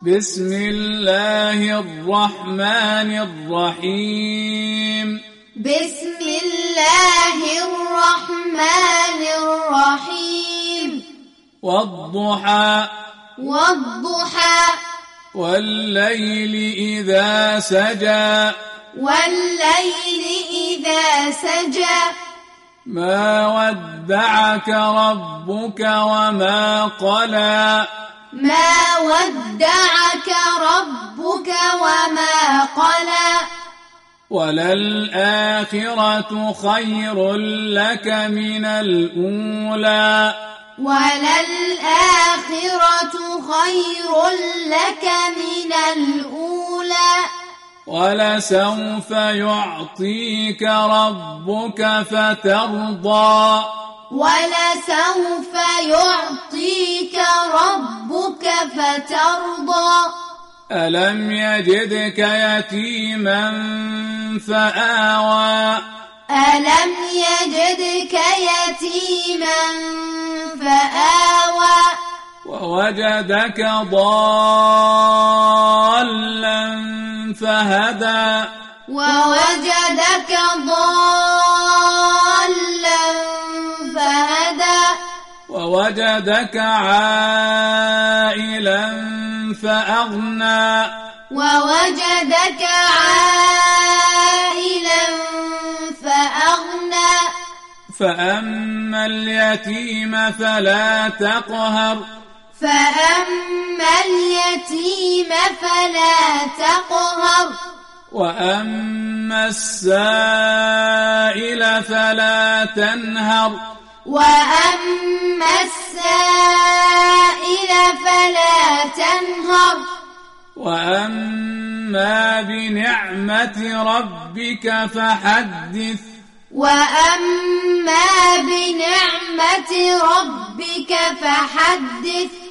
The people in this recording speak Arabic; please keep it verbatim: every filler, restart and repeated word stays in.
بسم الله الرحمن الرحيم بسم الله الرحمن الرحيم والضحى والضحى والليل إذا سجى والليل إذا سجى ما ودعك ربك وما قلى ما ودعك ربك وما قلى وللآخرة خير لك من الأولى وللآخرة خير لك من الأولى ولسوف يعطيك ربك فترضى ولسوف يعطيك ربك فترضى ألم يجدك يتيما فآوى ألم يجدك يتيما فآوى ووجدك ضالا فهدى ووجدك ضالا فهدى ووجدك عائلا فأغنى ووجدك عائلا فأغنى فأما اليتيم فلا تقهر فأما اليتيم فلا تقهر وأما السائل فلا تنهر وأما السائل فلا تنهر وأما بنعمة ربك فحدث وأما بنعمة ربك فحدث